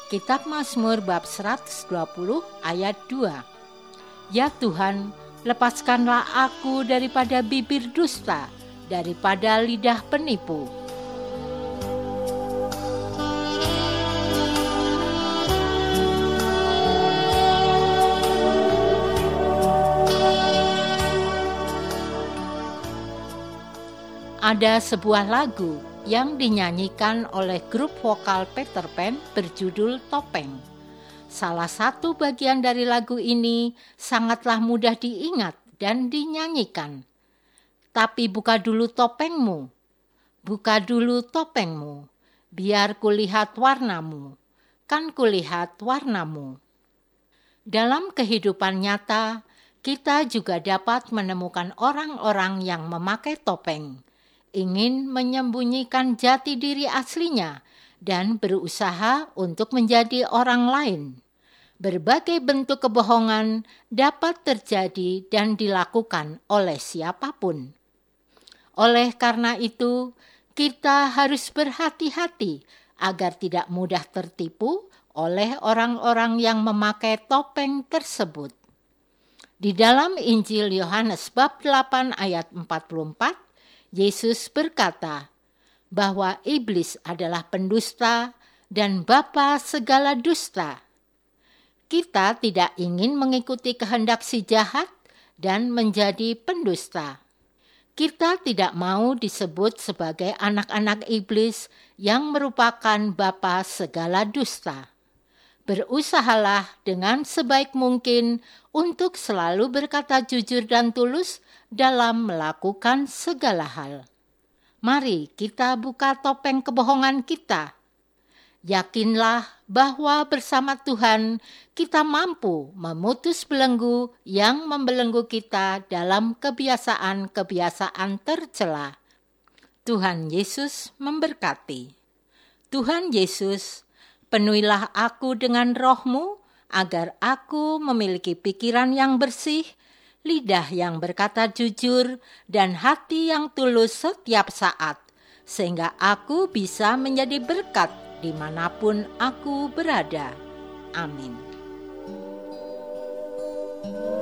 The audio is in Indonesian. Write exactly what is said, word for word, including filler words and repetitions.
Kitab Mazmur bab seratus dua puluh ayat dua. Ya Tuhan, lepaskanlah aku daripada bibir dusta, daripada lidah penipu. Ada sebuah lagu yang dinyanyikan oleh grup vokal Peter Pan berjudul Topeng. Salah satu bagian dari lagu ini sangatlah mudah diingat dan dinyanyikan. Tapi buka dulu topengmu, buka dulu topengmu, biar kulihat warnamu, kan kulihat warnamu. Dalam kehidupan nyata, kita juga dapat menemukan orang-orang yang memakai topeng, ingin menyembunyikan jati diri aslinya dan berusaha untuk menjadi orang lain. Berbagai bentuk kebohongan dapat terjadi dan dilakukan oleh siapapun. Oleh karena itu, kita harus berhati-hati agar tidak mudah tertipu oleh orang-orang yang memakai topeng tersebut. Di dalam Injil Yohanes bab delapan ayat empat puluh empat, Yesus berkata bahwa iblis adalah pendusta dan bapa segala dusta. Kita tidak ingin mengikuti kehendak si jahat dan menjadi pendusta. Kita tidak mau disebut sebagai anak-anak iblis yang merupakan bapa segala dusta. Berusahalah dengan sebaik mungkin untuk selalu berkata jujur dan tulus dalam melakukan segala hal. Mari kita buka topeng kebohongan kita. Yakinlah bahwa bersama Tuhan kita mampu memutus belenggu yang membelenggu kita dalam kebiasaan-kebiasaan tercela. Tuhan Yesus memberkati. Tuhan Yesus, penuhilah aku dengan roh-Mu agar aku memiliki pikiran yang bersih, lidah yang berkata jujur, dan hati yang tulus setiap saat, sehingga aku bisa menjadi berkat dimanapun aku berada. Amin.